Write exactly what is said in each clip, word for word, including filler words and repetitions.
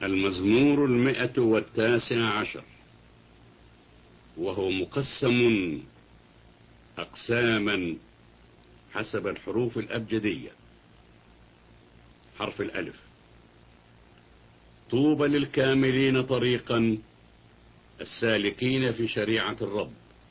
المزمور المئة والتاسع عشر، وهو مقسم أقساما حسب الحروف الأبجدية. حرف الألف: طوبى للكاملين طريقا السالكين في شريعة الرب.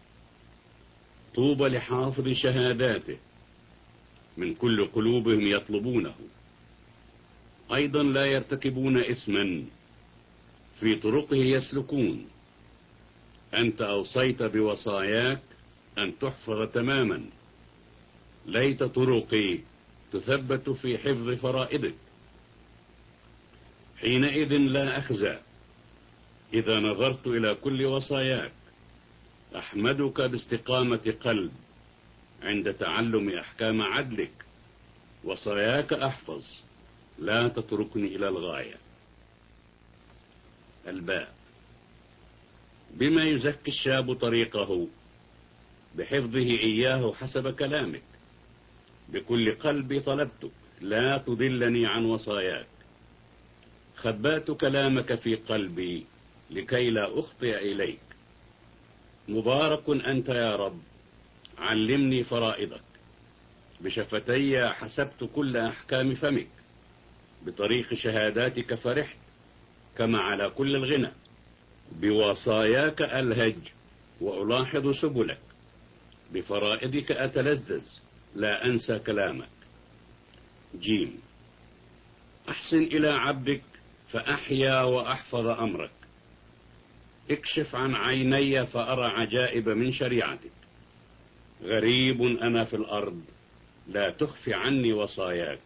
طوبى لحافظ شهاداته من كل قلوبهم يطلبونه. أيضا لا يرتكبون إثما، في طرقه يسلكون. أنت أوصيت بوصاياك أن تحفظ تماما. ليت طرقي تثبت في حفظ فرائضك. حينئذ لا أخزى إذا نظرت إلى كل وصاياك. أحمدك باستقامة قلب عند تعلم أحكام عدلك. وصاياك أحفظ، لا تتركني إلى الغاية. الباء: بما يزكي الشاب طريقه، بحفظه إياه حسب كلامك. بكل قلبي طلبتك، لا تضلني عن وصاياك. خبأت كلامك في قلبي لكي لا أخطئ إليك. مبارك أنت يا رب، علمني فرائضك. بشفتي حسبت كل أحكام فمك. بطريق شهاداتك فرحت كما على كل الغنى. بوصاياك ألهج وألاحظ سبلك. بفرائضك أتلذذ، لا أنسى كلامك. جيم: أحسن إلى عبدك فأحيا وأحفظ أمرك. اكشف عن عيني فأرى عجائب من شريعتك. غريب أنا في الأرض، لا تخفي عني وصاياك.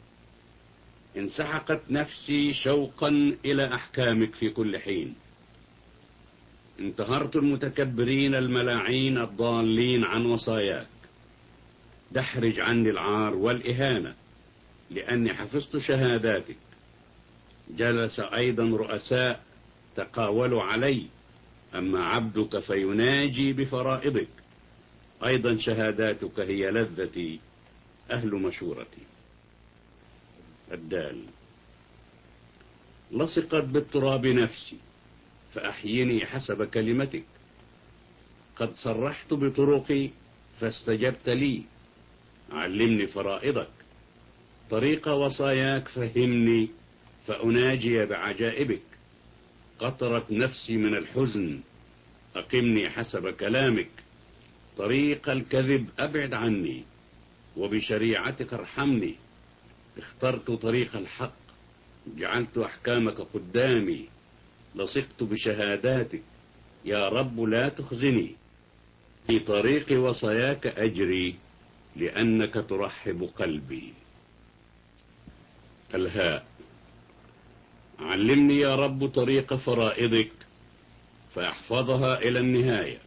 انسحقت نفسي شوقا إلى أحكامك في كل حين. انتهرت المتكبرين الملاعين الضالين عن وصاياك. دحرج عني العار والإهانة، لأني حفظت شهاداتك. جلس أيضا رؤساء تقاولوا علي، أما عبدك فيناجي بفرائضك. أيضا شهاداتك هي لذتي، أهل مشورتي. الدال: لصقت بالتراب نفسي، فأحيني حسب كلمتك. قد صرحت بطرقي فاستجبت لي. علمني فرائضك. طريق وصاياك فهمني، فأناجي بعجائبك. قطرت نفسي من الحزن، أقمني حسب كلامك. طريق الكذب أبعد عني، وبشريعتك ارحمني. اخترت طريق الحق، جعلت أحكامك قدامي. لصقت بشهاداتك، يا رب لا تخزني. في طريق وصاياك أجري، لأنك ترحب قلبي. الهاء: علمني يا رب طريق فرائضك، فأحفظها إلى النهاية.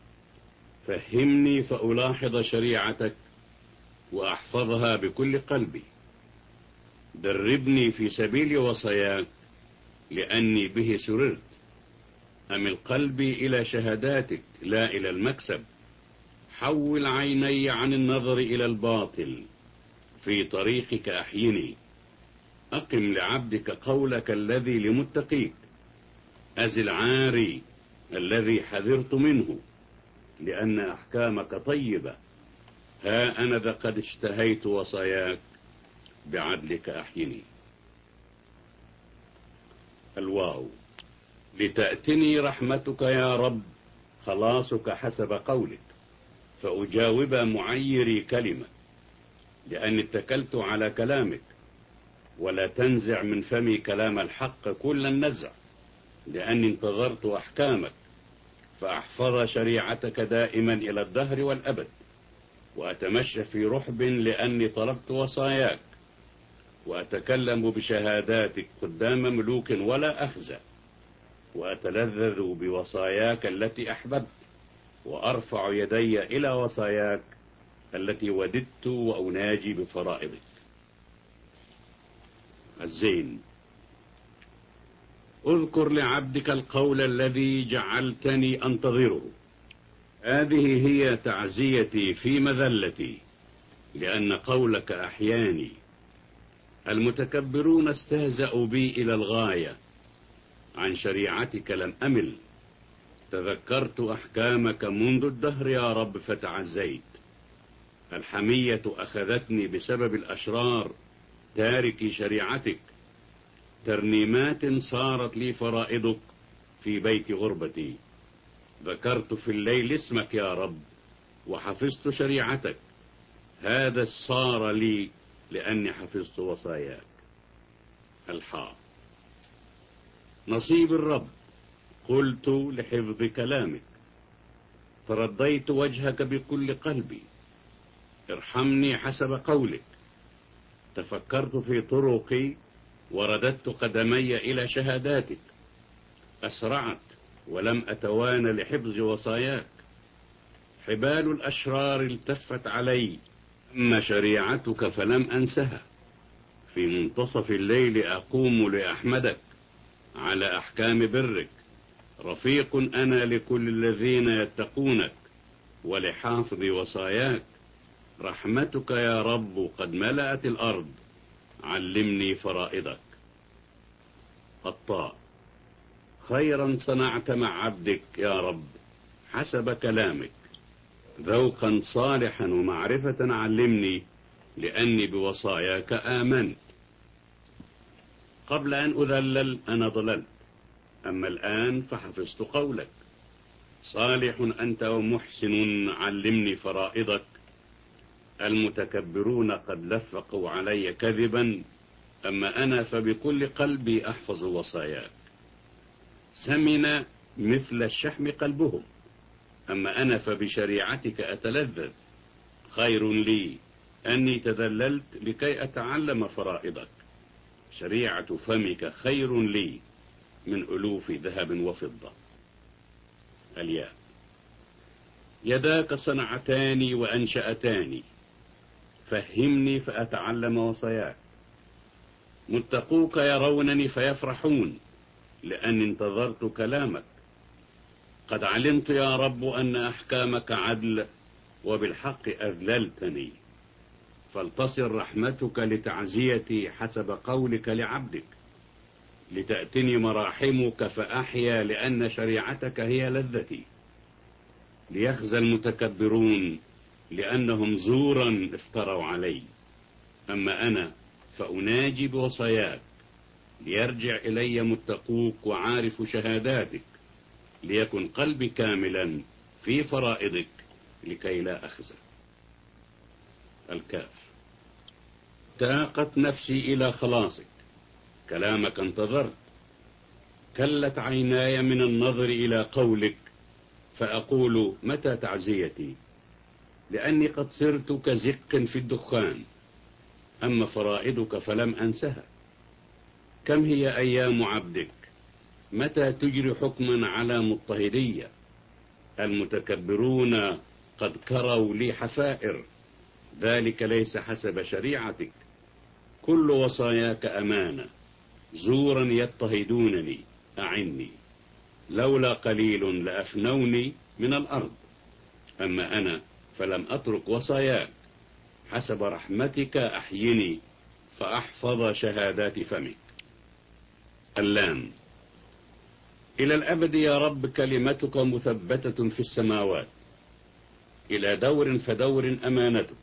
فهمني فألاحظ شريعتك، وأحفظها بكل قلبي. دربني في سبيل وصاياك، لأني به سررت. أمل قلبي إلى شهاداتك، لا إلى المكسب. حول عيني عن النظر إلى الباطل. في طريقك أحيني. أقم لعبدك قولك الذي لمتقيك. أزل عاري الذي حذرت منه، لأن أحكامك طيبة. ها أنا ذا قد اشتهيت وصاياك، بعدلك أحيني. الواو: لتأتني رحمتك يا رب، خلاصك حسب قولك. فأجاوب معيري كلمة، لأني اتكلت على كلامك. ولا تنزع من فمي كلام الحق كل النزع، لأني انتظرت أحكامك. فأحفظ شريعتك دائما إلى الدهر والأبد. وأتمشى في رحب، لأني طلبت وصاياك. وأتكلم بشهاداتك قدام ملوك ولا أخزى. وأتلذذ بوصاياك التي أحببت، وأرفع يدي إلى وصاياك التي وددت، وأناجي بفرائضك. الزين: اذكر لعبدك القول الذي جعلتني أنتظره. هذه هي تعزيتي في مذلتي، لأن قولك أحياني. المتكبرون استهزأوا بي إلى الغاية، عن شريعتك لم أمل. تذكرت أحكامك منذ الدهر يا رب فتعزيت. الحمية أخذتني بسبب الأشرار تاركي شريعتك. ترنيمات صارت لي فرائضك في بيت غربتي. ذكرت في الليل اسمك يا رب وحفظت شريعتك. هذا صار لي لأني حفظت وصاياك. الحاء. نصيب الرب قلت لحفظ كلامك. ترضيت وجهك بكل قلبي. ارحمني حسب قولك. تفكرت في طرقي ورددت قدمي إلى شهاداتك. أسرعت ولم أتوانى لحفظ وصاياك. حبال الأشرار التفت علي، أما شريعتك فلم أنسها. في منتصف الليل أقوم لأحمدك على أحكام برك. رفيق أنا لكل الذين يتقونك ولحافظ وصاياك. رحمتك يا رب قد ملأت الأرض. علمني فرائضك. الطاء. خيرا صنعت مع عبدك يا رب حسب كلامك. ذوقا صالحا ومعرفة علمني لأني بوصاياك آمنت. قبل أن أذلل أنا ضللت، أما الآن فحفظت قولك. صالح أنت ومحسن علمني فرائضك. المتكبرون قد لفقوا علي كذبا، أما أنا فبكل قلبي أحفظ وصاياك. سمن مثل الشحم قلبهم، أما أنا فبشريعتك أتلذذ. خير لي أني تذللت لكي أتعلم فرائضك. شريعة فمك خير لي من ألوف ذهب وفضة. الياء. يداك صنعتاني وأنشأتاني. فهمني فأتعلم وصاياك. متقوك يرونني فيفرحون لأني انتظرت كلامك. قد علمت يا رب أن أحكامك عدل وبالحق أذللتني. فلتصل رحمتك لتعزيتي حسب قولك لعبدك. لتأتني مراحمك فأحيا لأن شريعتك هي لذتي. ليخزى المتكبرون لأنهم زورا افتروا علي، أما أنا فأناجي بوصاياك. ليرجع إلي متقوك وعارف شهاداتك. ليكن قلبي كاملا في فرائضك لكي لا أخزى. الكاف. تاقت نفسي إلى خلاصك. كلامك انتظرت. كلت عيناي من النظر إلى قولك. فأقول متى تعزيتي؟ لأني قد صرت كزق في الدخان، أما فرائضك فلم أنسها. كم هي أيام عبدك؟ متى تجري حكما على مضطهدية؟ المتكبرون قد كروا لي حفائر. ذلك ليس حسب شريعتك. كل وصاياك أمانة. زورا يضطهدونني. أعني. لولا قليل لأفنوني من الأرض، أما أنا فلم أترك وصاياك. حسب رحمتك أحيني فأحفظ شهادات فمك. اللام. إلى الأبد يا رب كلمتك مثبتة في السماوات. إلى دور فدور أمانتك.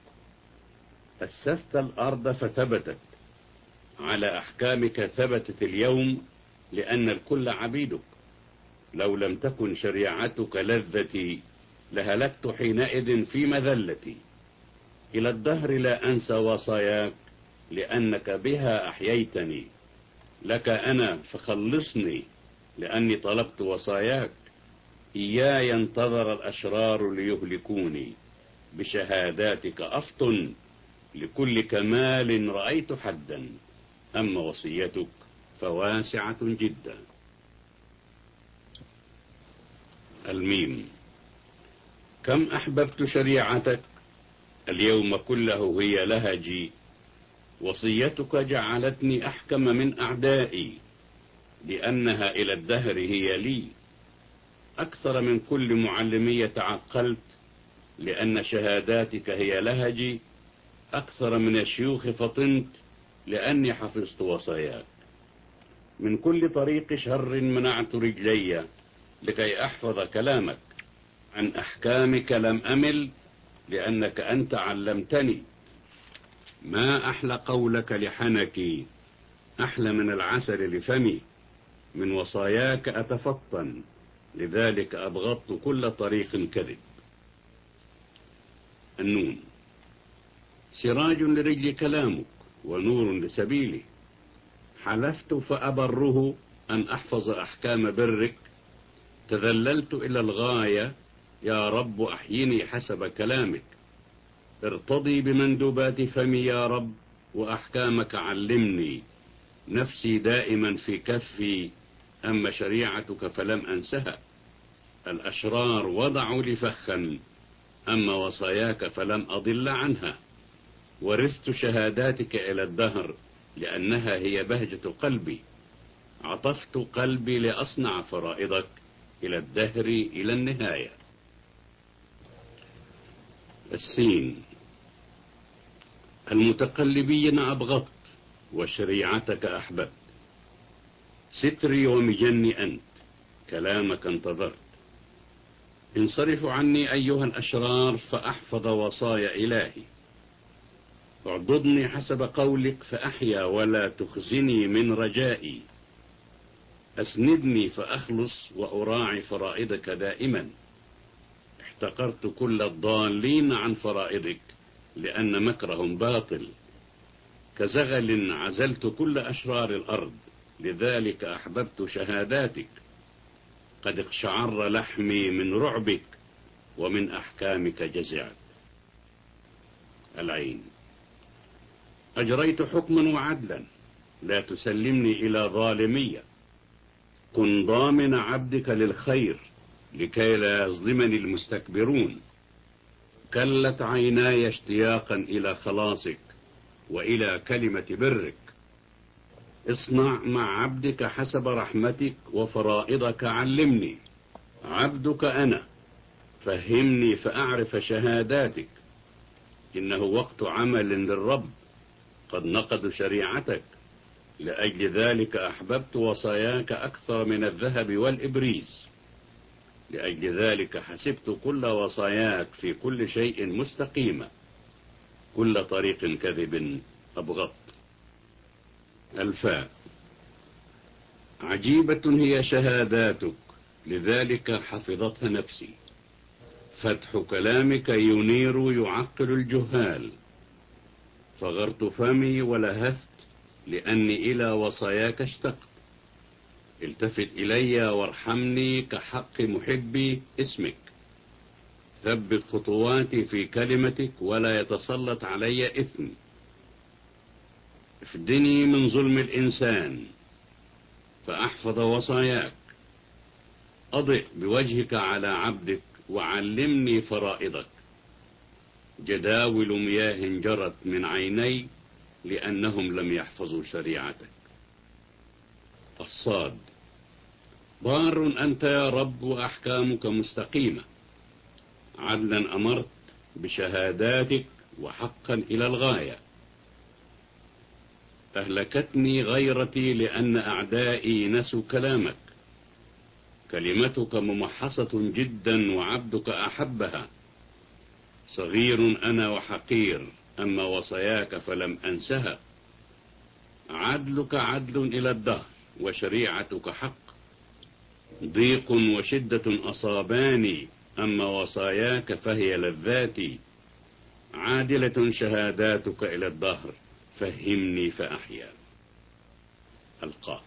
أسست الأرض فثبتت. على أحكامك ثبتت اليوم لأن الكل عبيدك. لو لم تكن شريعتك لذتي لهلكت حينئذ في مذلتي. إلى الدهر لا أنسى وصاياك لأنك بها أحييتني. لك أنا فخلصني لأني طلبت وصاياك. إياي انتظر الأشرار ليهلكوني. بشهاداتك أفطن. لكل كمال رأيت حدا، أما وصيتك فواسعة جدا. الميم. كم أحببت شريعتك. اليوم كله هي لهجي. وصيتك جعلتني أحكم من أعدائي. لأنها إلى الدهر هي لي. أكثر من كل معلمي تعقلت. لأن شهاداتك هي لهجي. أكثر من الشيوخ فطنت لأني حفظت وصاياك. من كل طريق شر منعت رجلي لكي أحفظ كلامك. عن أحكامك لم أمل لأنك أنت علمتني. ما أحلى قولك لحنكي، أحلى من العسل لفمي. من وصاياك أتفطن، لذلك أبغضت كل طريق كذب. النون. سراج لرجل كلامك ونور لسبيلي. حلفت فأبره أن أحفظ أحكام برك. تذللت إلى الغاية، يا رب أحيني حسب كلامك. ارتضي بمندوبات فمي يا رب، وأحكامك علمني. نفسي دائما في كفي، أما شريعتك فلم أنسها. الأشرار وضعوا لي فخا، أما وصاياك فلم أضل عنها. ورثت شهاداتك إلى الدهر، لأنها هي بهجة قلبي. عطفت قلبي لأصنع فرائضك إلى الدهر إلى النهاية. السين. المتقلبين أبغضت، وشريعتك أحببت. ستري ومجني أنت، كلامك انتظرت. انصرفوا عني أيها الأشرار، فأحفظ وصايا إلهي. اعضدني حسب قولك فأحيا، ولا تخزني من رجائي. أسندني فأخلص، وأراعي فرائضك دائما. احتقرت كل الضالين عن فرائضك، لأن مكرهم باطل. كزغل عزلت كل أشرار الأرض، لذلك أحببت شهاداتك. قد اقشعر لحمي من رعبك، ومن أحكامك جزعت. العين. أجريت حكما وعدلا، لا تسلمني إلى ظالمية. كن ضامن عبدك للخير، لكي لا يظلمني المستكبرون. كلت عيناي اشتياقا إلى خلاصك، وإلى كلمة برك. اصنع مع عبدك حسب رحمتك، وفرائضك علمني. عبدك أنا، فهمني فأعرف شهاداتك. إنه وقت عمل للرب، قد نقضوا شريعتك. لأجل ذلك أحببت وصاياك أكثر من الذهب والإبريز. لأجل ذلك حسبت كل وصاياك في كل شيء مستقيمة. كل طريق كذب أبغضت. الفاء. عجيبة هي شهاداتك، لذلك حفظتها نفسي. فتح كلامك ينير يعقل الجهال. فغرت فمي ولهفت، لأني إلى وصاياك اشتقت. التفت إلي وارحمني كحق محبي اسمك. ثبت خطواتي في كلمتك، ولا يتسلط علي إثم. افدني من ظلم الإنسان، فأحفظ وصاياك. أضئ بوجهك على عبدك، وعلمني فرائضك. جداول مياه جرت من عيني، لأنهم لم يحفظوا شريعتك. الصاد. بار أنت يا رب، وأحكامك مستقيمة. عدلا أمرت بشهاداتك، وحقا إلى الغاية. أهلكتني غيرتي، لأن أعدائي نسوا كلامك. كلمتك ممحصة جدا، وعبدك أحبها. صغير أنا وحقير، أما وصاياك فلم أنسها. عدلك عدل إلى الدهر، وشريعتك حق. ضيق وشدة أصاباني، أما وصاياك فهي لذاتي. عادلة شهاداتك إلى الدهر، فهمني فأحيا. القاف.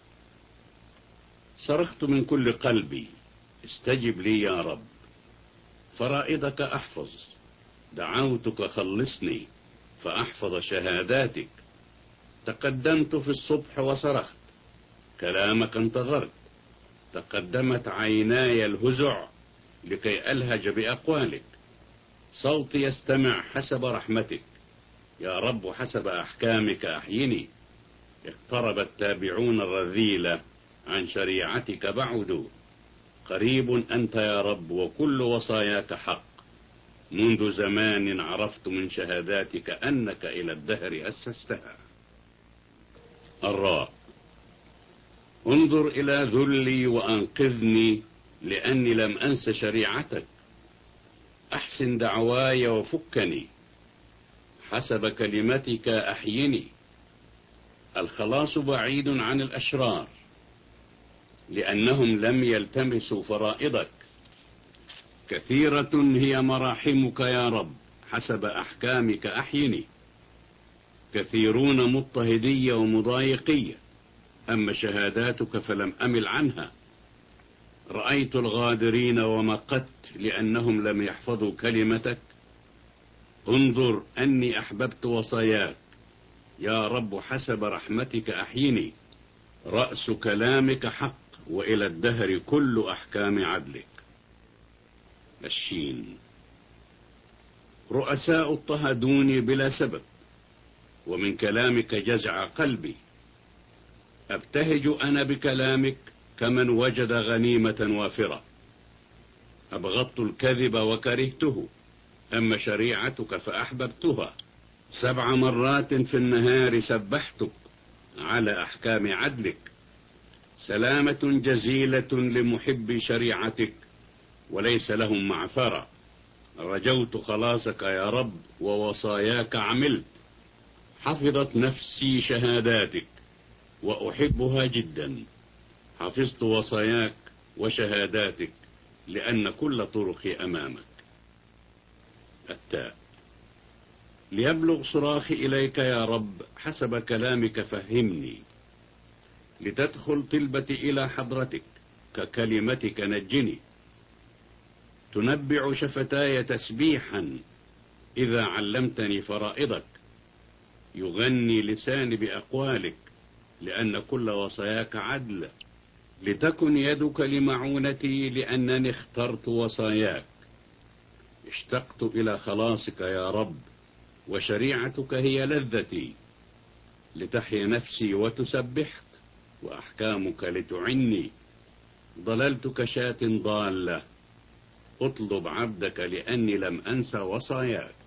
صرخت من كل قلبي، استجب لي يا رب. فرائضك أحفظ، دعوتك خلصني، فأحفظ شهاداتك. تقدمت في الصبح وصرخت، كلامك انتظرت. تقدمت عيناي الهزع، لكي ألهج بأقوالك. صوتي يستمع حسب رحمتك، يا رب حسب أحكامك أحيني. اقترب التابعون الرذيلة، عن شريعتك بعدوا. قريب أنت يا رب، وكل وصاياك حق. منذ زمان عرفت من شهاداتك أنك إلى الدهر أسستها. الراء. انظر إلى ذلي وأنقذني لأني لم أنس شريعتك. أحسن دعواي وفكني، حسب كلمتك أحيني. الخلاص بعيد عن الأشرار لأنهم لم يلتمسوا فرائضك. كثيرة هي مراحمك يا رب، حسب أحكامك أحيني. كثيرون مضطهدي ومضايقي، أما شهاداتك فلم أمل عنها. رأيت الغادرين ومقت لأنهم لم يحفظوا كلمتك. انظر أني أحببت وصاياك يا رب، حسب رحمتك أحيني. رأس كلامك حق، وإلى الدهر كل أحكام عدلك. الشين. رؤساء اضطهدوني بلا سبب، ومن كلامك جزع قلبي. أبتهج أنا بكلامك كمن وجد غنيمة وافرة. أبغضت الكذب وكرهته، أما شريعتك فأحببتها. سبع مرات في النهار سبحتك على أحكام عدلك. سلامة جزيلة لمحب شريعتك، وليس لهم معثرة. رجوت خلاصك يا رب، ووصاياك عملت. حفظت نفسي شهاداتك، وأحبها جدا. حفظت وصاياك وشهاداتك، لأن كل طرقي أمامك. التاء. ليبلغ صراخي إليك يا رب، حسب كلامك فهمني. لتدخل طلبتي إلى حضرتك، ككلمتك نجني. تنبع شفتاي تسبيحا إذا علمتني فرائضك. يغني لساني بأقوالك، لأن كل وصاياك عدل. لتكن يدك لمعونتي، لأنني اخترت وصاياك. اشتقت إلى خلاصك يا رب، وشريعتك هي لذتي. لتحيا نفسي وتسبحك، وأحكامك لتعني. ضللت كشاة ضالة، اطلب عبدك لأني لم أنس وصاياك.